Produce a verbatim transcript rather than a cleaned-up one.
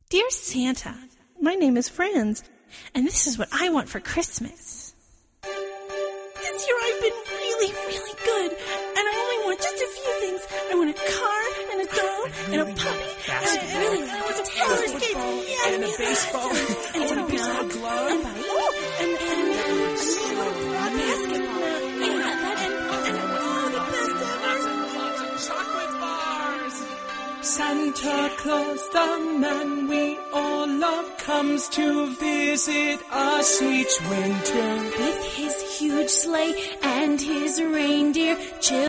Dear Santa, my name is Franz, and this is what I want for Christmas. This year I've been really, really good, and I only want just a few things. I want a car, and a doll, and a puppy, and I really I want some roller skates, yeah, and a baseball, and I want a baseball glove, and and and and a basketball, yeah, that and and all the best ever. lots of chocolate bars. Santa Claus, the man we all love, comes to visit us each winter. With his huge sleigh and his reindeer,